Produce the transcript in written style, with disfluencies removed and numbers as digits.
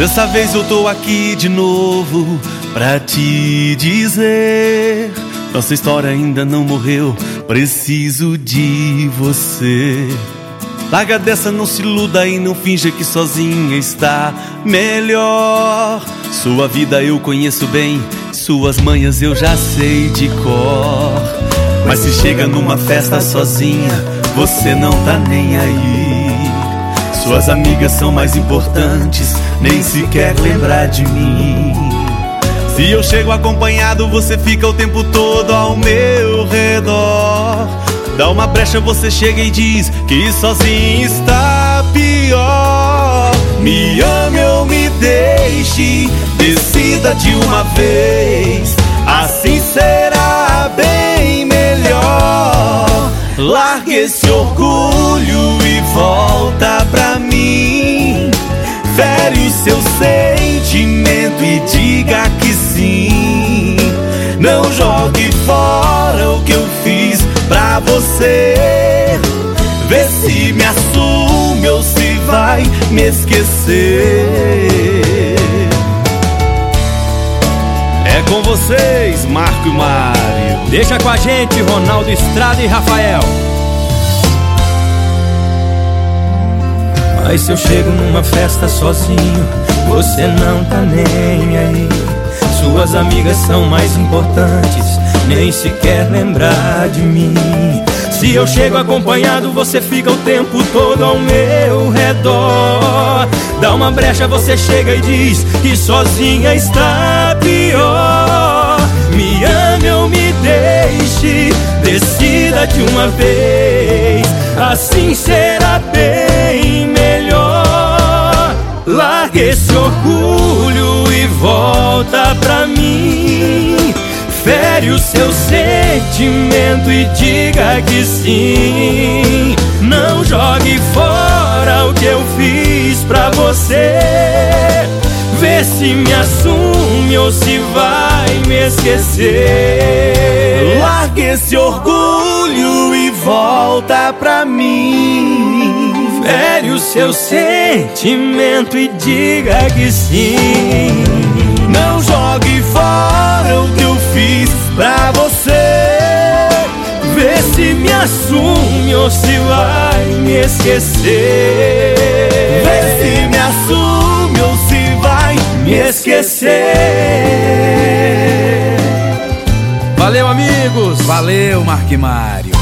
Dessa vez eu tô aqui de novo pra te dizer: nossa história ainda não morreu, preciso de você. Larga dessa, não se iluda e não finja que sozinha está melhor. Sua vida eu conheço bem, suas manhas eu já sei de cor. Mas se chega numa festa sozinha, você não tá nem aí. Suas amigas são mais importantes, nem sequer lembrar de mim. Se eu chego acompanhado, você fica o tempo todo ao meu redor. Dá uma brecha, você chega e diz que sozinho está pior. Me ame ou me deixe, decida de uma vez, assim será bem melhor. Largue esse orgulho e volta pra mim. Fere o seu sentimento e diga que sim. Não jogue fora o que eu fiz pra você. Vê se me assume ou se vai me esquecer. É com vocês, Marco e Mário. Deixa com a gente, Ronaldo Estrada e Rafael. Mas se eu chego numa festa sozinho, você não tá nem aí. Suas amigas são mais importantes, nem sequer lembrar de mim. Se eu chego acompanhado, você fica o tempo todo ao meu redor. Dá uma brecha, você chega e diz que sozinha está pior. Me ame ou me deixe, decida de uma vez, assim será bem melhor. Largue esse orgulho e volta pra mim. Fere o seu sentimento e diga que sim. Não jogue fora o que eu fiz pra você. Vê se me assume ou se vai me esquecer. Largue esse orgulho e volta pra mim. Fere o seu sentimento e diga que sim. Não jogue fora o que eu fiz pra você. Vê se me assume ou se vai me esquecer. Vê se me assume ou se vai me esquecer. Valeu, amigos. Valeu, Marco e Mário.